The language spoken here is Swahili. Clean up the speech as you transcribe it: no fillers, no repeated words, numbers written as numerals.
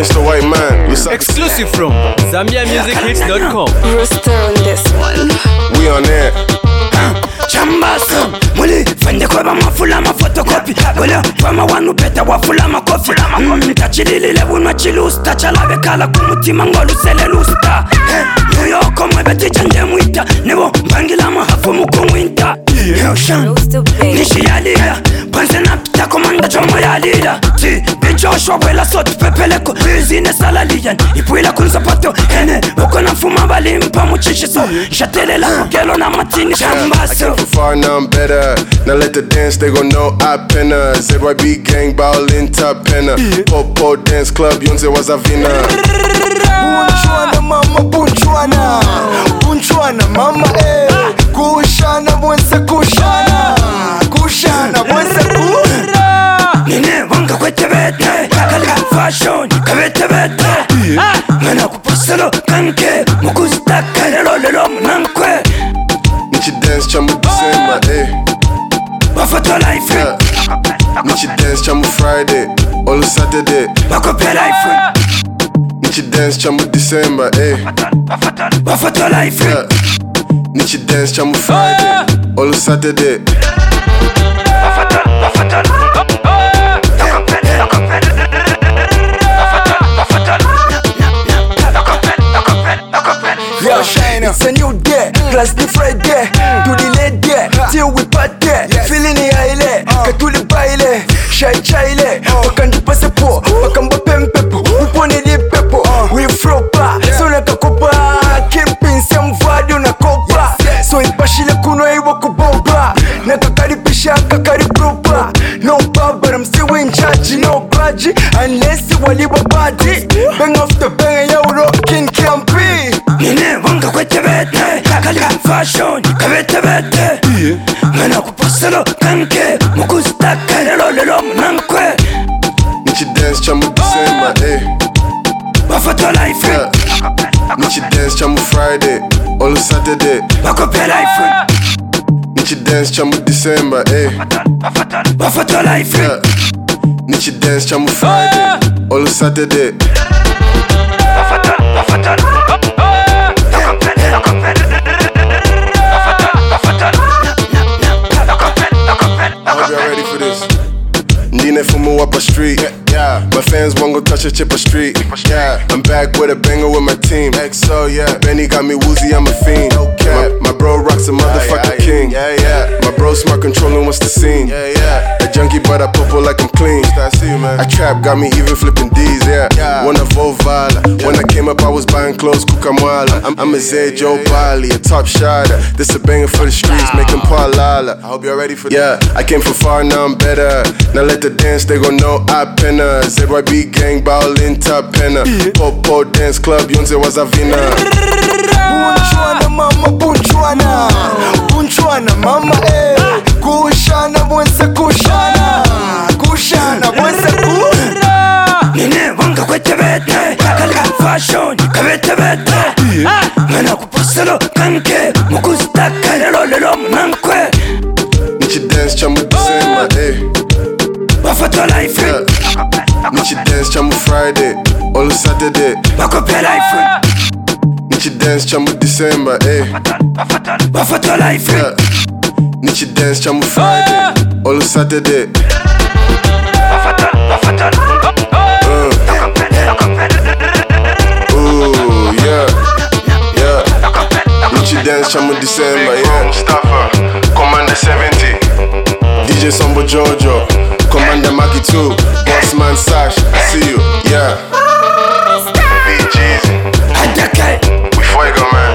Mr. White Man. Exclusive from ZambiaMusicHits.com. Rooster on this one. We on air. Chambaso Muli fende kwa mafula mafotocopy Wala fama wanu beta wafula makofi Tachilili unwa chilusta Chalabe kala kumutima ngolu sele lusta New York mwebeti chanje mwita Nebo mbangila mahafu mukungwinta Yoshan Nishi ya lida Panse na pita komanda chomo ya lida Ti bijoshwa wela sotu pepeleko Bizine salaliyan Ipuila kunzapato Hene Wako na fuma bali mpa muchishiso Shatelela mkelo na matini Chambaso I came from far, now I'm better. Now let the dance, they gon' know I penna. ZYB gang, ballin' top penna. Popo dance club, Yonze was a vina. Bunchwana mama, bunchwana. Bunchwana mama, eh. Kushana, bwense kushana. Kushana, bwense kushana. Nine wanga kwete bete. Kali fashion, kabete bete. Mana kupasalo kanke. Mukusta kalelo lelo mnankwe. Nichi dance, chamu December, eh. Wafoto life. Nichi dance, chamu Friday. All Saturday. Wakope life. Nichi dance, chamu December, eh. Wafoto life. Nichi dance, chamu Friday. All Saturday. It's a new day, plus the Friday. To the late day, till we party. Feeling the aile, katuli baile. Shy chile, wakandi pase po. Wakamba pempepo, upone di pepo. We fropa, so like a copa. Keeping some value na copa. So ipashile kuno iwa kuboba. Nakakari pisha, kakari propa. No bar, but I'm still in charge. No badge, unless you wali body. Bang off the bang, yo rockin' campy. Nine wanga kwete bete. Kali fashion, kabete bete. Mana kupasalo kanke. Mukusta kalelo lelo mnankwe. Nichi dance, chamu December, eh. Wafoto life. Nichi dance, chamu Friday. All Saturday. Wakope life. Nichi dance, chamu December, eh. Wafoto life. Nichi dance, chamu Friday. All Saturday. I hope y'all ready for this. Ndine fumo up a street. Yeah. My fans won't go touch a chip a street. Yeah. I'm back with a banger with my team. XO, yeah. Benny got me woozy, I'm a fiend. Okay. My bro rocks a motherfucking king. Yeah, yeah. My bro smart controlling what's the scene. Yeah, yeah. A junkie but I purple like I'm clean. I see you, man. I trap got me even flipping D's, yeah. Wanna Vovala. When I came up I was buying clothes, Kukamwala. I'm a Zay Joe Bali, a top shotter. This a banger for the streets, making Palala. I hope y'all ready for this. Yeah. I came from far, now I'm better. Now let the dance, they gon' know I penna. ZYB gang, ballin' top penna. Popo dance club, Yonze was a vina. Bunchwana mama, bunchwana. Bunchwana mama, eh. Kushana, bwense kushana. Kushana, bwense kushana. Nine wanga kwete bete. Kali fashion, kabete bete. Mana kupasalo kanke. Mukusta kalelo lelo mnankwe. Nichi dance, chamu December, eh. Wafoto life. Nichi dance, chamu Friday. All Saturday. Wakope life. Nichi dance, chamu December, eh. Wafoto life. Nichi dance, chamu Friday. All Saturday. Ooh, yeah. Yeah. Nichi dance, chamu December, yeah. Mustafa, Commander 70. DJ Sombo Jojo, Commander Maki 2, Bossman Sash, I see you, yeah. Be Jeezy. Adake. We fuego, man.